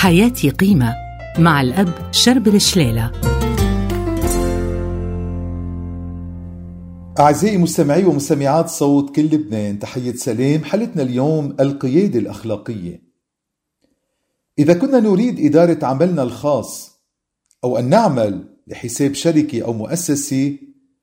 حياتي قيمة مع الأب شربل شلالة. أعزائي مستمعي ومستمعات صوت كل لبنان، تحية سلام. حلقتنا اليوم القيادة الأخلاقية. إذا كنا نريد إدارة عملنا الخاص أو أن نعمل لحساب شركة أو مؤسسة،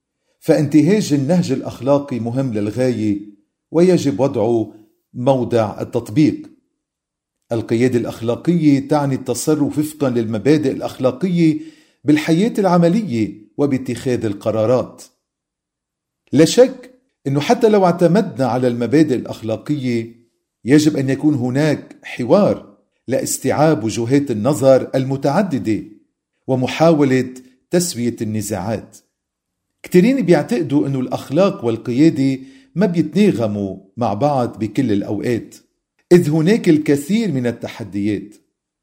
فانتهاج النهج الأخلاقي مهم للغاية ويجب وضعه موضع التطبيق. القيادة الأخلاقية تعني التصرف وفقا للمبادئ الأخلاقية بالحياة العملية وباتخاذ القرارات. لا شك أنه حتى لو اعتمدنا على المبادئ الأخلاقية، يجب أن يكون هناك حوار لاستيعاب وجهات النظر المتعددة ومحاولة تسوية النزاعات. كثيرين بيعتقدوا أنه الأخلاق والقيادة ما بيتناغموا مع بعض بكل الأوقات، إذ هناك الكثير من التحديات.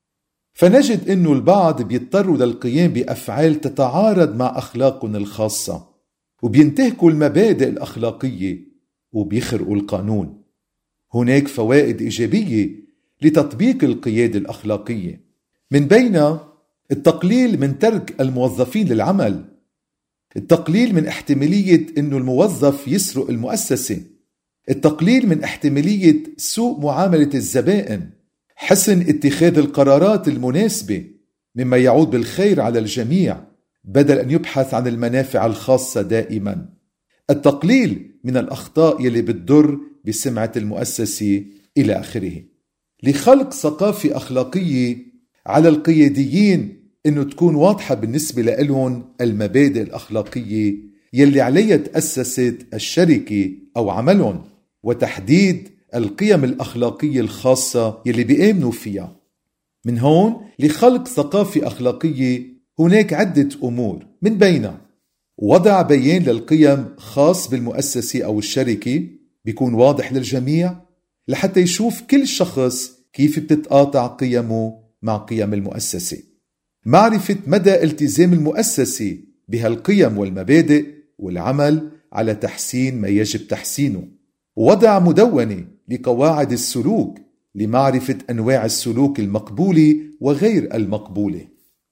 فنجد أنه البعض بيضطروا للقيام بأفعال تتعارض مع أخلاقهم الخاصة، وبينتهكوا المبادئ الأخلاقية وبيخرقوا القانون. هناك فوائد إيجابية لتطبيق القيادة الأخلاقية، من بينها التقليل من ترك الموظفين للعمل، التقليل من احتمالية أنه الموظف يسرق المؤسسة، التقليل من احتمالية سوء معاملة الزبائن، حسن اتخاذ القرارات المناسبة مما يعود بالخير على الجميع بدل أن يبحث عن المنافع الخاصة دائما، التقليل من الأخطاء يلي بتضر بسمعة المؤسسة إلى آخره. لخلق ثقافة أخلاقية على القياديين أنه تكون واضحة بالنسبة لهم المبادئ الأخلاقية يلي عليها تأسست الشركة أو عملهم، وتحديد القيم الأخلاقية الخاصة يلي بيآمنوا فيها. من هون لخلق ثقافة أخلاقية هناك عدة أمور، من بينها وضع بيان للقيم خاص بالمؤسسة أو الشركة بيكون واضح للجميع لحتى يشوف كل شخص كيف بتتقاطع قيمه مع قيم المؤسسة. معرفة مدى التزام المؤسسة بهالقيم والمبادئ والعمل على تحسين ما يجب تحسينه. وضع مدونة لقواعد السلوك لمعرفة أنواع السلوك المقبولة وغير المقبولة.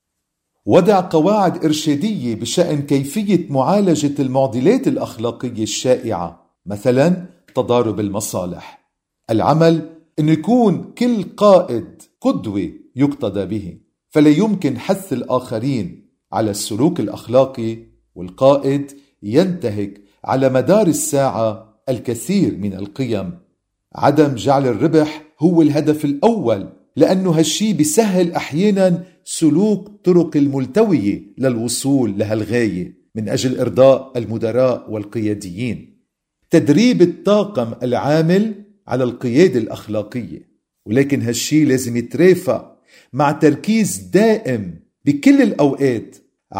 وضع قواعد إرشادية بشأن كيفية معالجة المعضلات الأخلاقية الشائعة، مثلا تضارب المصالح. العمل أن يكون كل قائد قدوة يقتدى به، فلا يمكن حث الآخرين على السلوك الأخلاقي والقائد ينتهك على مدار الساعة الكثير من القيم. عدم جعل الربح هو الهدف الأول، لأنه هالشي بيسهل أحيانا سلوك طرق الملتوية للوصول لهالغاية من أجل إرضاء المدراء والقياديين. تدريب الطاقم العامل على القيادة الأخلاقية، ولكن هالشي لازم يترافق مع تركيز دائم بكل الأوقات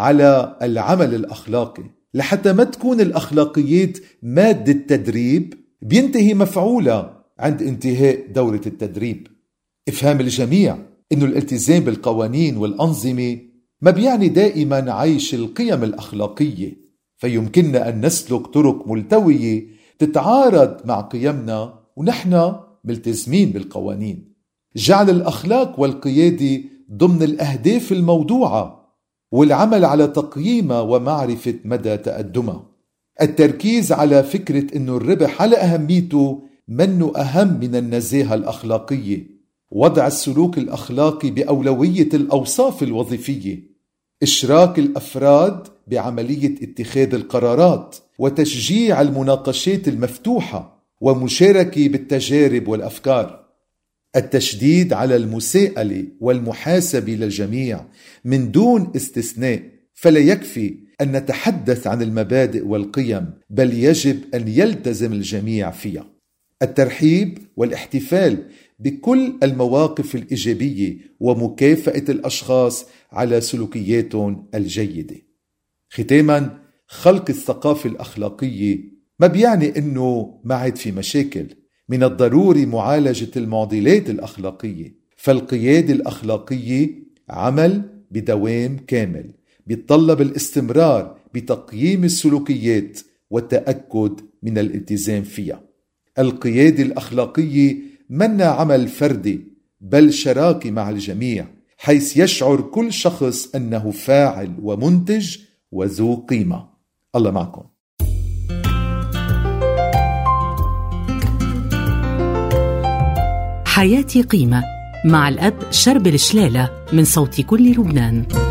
على العمل الأخلاقي، لحتى ما تكون الأخلاقيات مادة تدريب بينتهي مفعولة عند انتهاء دورة التدريب. إفهام الجميع إنه الالتزام بالقوانين والأنظمة ما بيعني دائما عيش القيم الأخلاقية، فيمكننا أن نسلك طرق ملتوية تتعارض مع قيمنا ونحن ملتزمين بالقوانين. جعل الأخلاق والقيادة ضمن الأهداف الموضوعة والعمل على تقييمها ومعرفة مدى تقدمها. التركيز على فكرة أنه الربح على أهميته منه أهم من النزاهة الأخلاقية. وضع السلوك الأخلاقي بأولوية الأوصاف الوظيفية. إشراك الأفراد بعملية اتخاذ القرارات وتشجيع المناقشات المفتوحة ومشاركة بالتجارب والأفكار. التشديد على المساءلة والمحاسبة للجميع من دون استثناء، فلا يكفي أن نتحدث عن المبادئ والقيم، بل يجب أن يلتزم الجميع فيها. الترحيب والاحتفال بكل المواقف الإيجابية ومكافأة الأشخاص على سلوكياتهم الجيدة. ختاما، خلق الثقافة الأخلاقية ما بيعني أنه ما عاد في مشاكل. من الضروري معالجة المعضلات الأخلاقية، فالقيادة الأخلاقية عمل بدوام كامل بيتطلب الاستمرار بتقييم السلوكيات والتأكد من الالتزام فيها. القيادة الأخلاقية منا عمل فردي بل شراكة مع الجميع، حيث يشعر كل شخص أنه فاعل ومنتج وذو قيمة. الله معكم. حياتي قيمة مع الأب شربل شليلة من صوت كل لبنان.